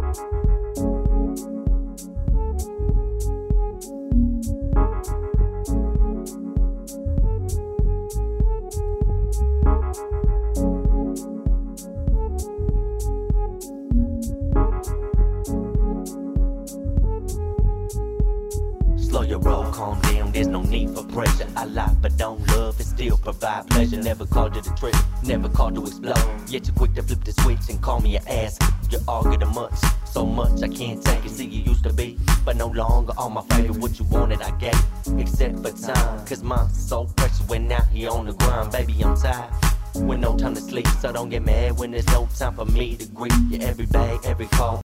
Slow your roll, calm down, there's no need for pressure. I lie but don't love and still provide pleasure. Never called you to trip, never called to explode. Yet you're quick to flip the switch and call me an ass. You argue too much, so much I can't take it. See you used to be, but no longer on my favorite. What you wanted I gave, except for time. Cause mine's so precious when now he on the grind. Baby, I'm tired, with no time to sleep. So don't get mad when there's no time for me to greet you. Every bag, every call,